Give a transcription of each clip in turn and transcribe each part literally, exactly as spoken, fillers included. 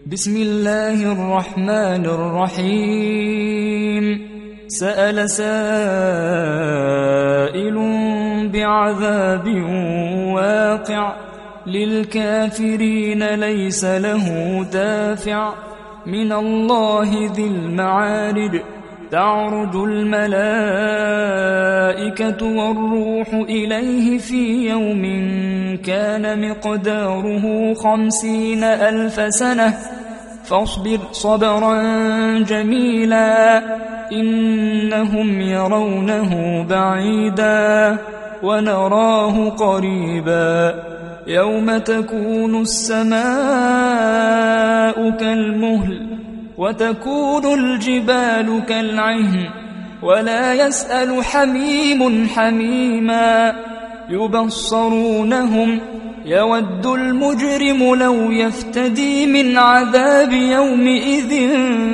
بسم الله الرحمن الرحيم سأل سائل بعذاب واقع للكافرين ليس له دافع من الله ذي المعارج تعرج الملائكة والروح إليه في يوم كان مقداره خمسين ألف سنة فاصبر صبرا جميلا إنهم يرونه بعيدا ونراه قريبا يوم تكون السماء كالمهل وتكون الجبال كالعهن ولا يسأل حميم حميما يبصرونهم يود المجرم لو يفتدي من عذاب يومئذ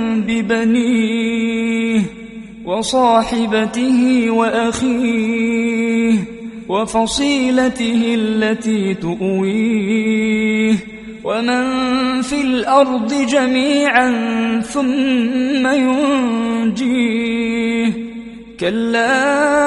ببنيه وصاحبته وأخيه وفصيلته التي تؤويه ومن في الأرض جميعا ثم ينجيه كلا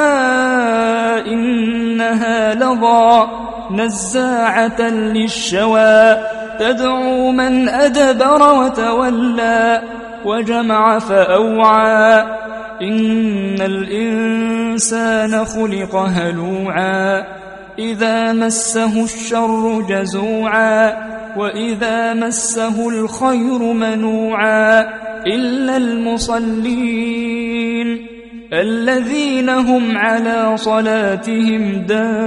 إنها لظى نزاعة للشوى تدعو من أدبر وتولى وجمع فأوعى إن الإنسان خلق هلوعا إذا مسه الشر جزوعا وإذا مسه الخير منوعا إلا المصلين الذين هم على صلاتهم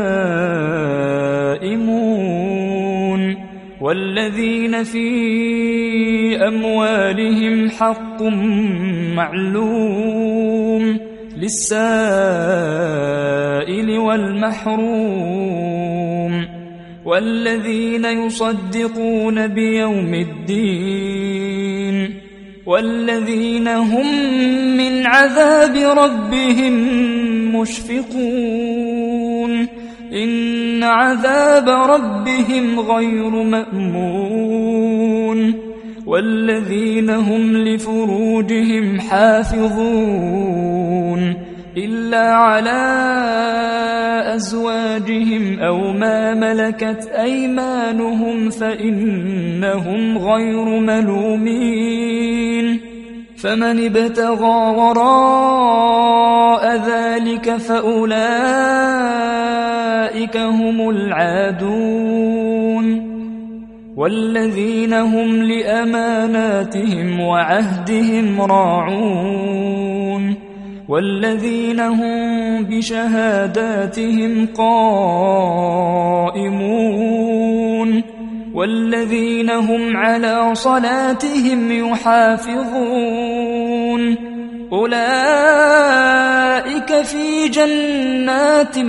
دائمون والذين في أموالهم حق معلوم للسائل والمحروم والذين يصدقون بيوم الدين والذين هم من عذاب ربهم مشفقون إن عذاب ربهم غير مأمون والذين هم لفروجهم حافظون إلا على أزواجهم أو ما ملكت أيمانهم فإنهم غير ملومين فمن ابتغى وراء ذلك فأولئك هم العادون والذين هم لأماناتهم وعهدهم راعون والذين هم بشهاداتهم قائمون والذين هم على صلاتهم يحافظون أولئك في جنات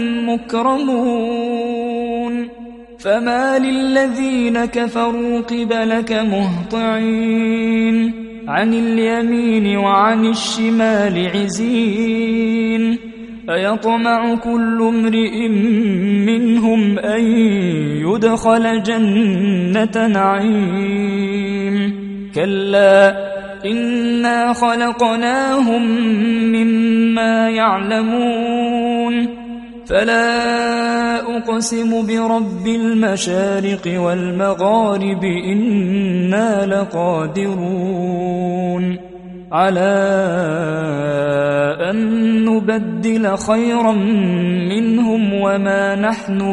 مكرمون فما للذين كفروا قبلك مهطعين عن اليمين وعن الشمال عزين أيطمع كل امرئ منهم أن يدخل جنة نعيم كلا إنا خلقناهم مما يعلمون فلا أقسم برب المشارق والمغارب إنا لقادرون على أن نبدل خيرا منهم وما نحن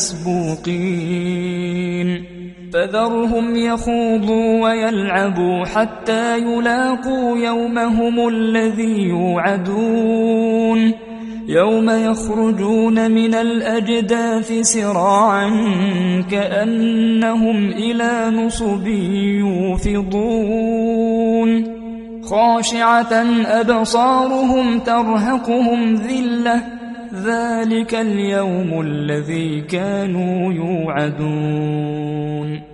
بمسبوقين فذرهم يخوضوا ويلعبوا حتى يلاقوا يومهم الذي يوعدون يوم يخرجون من الأجداث سراعا كأنهم إلى نصب يوفضون خاشعة أبصارهم ترهقهم ذلة ذلك اليوم الذي كانوا يوعدون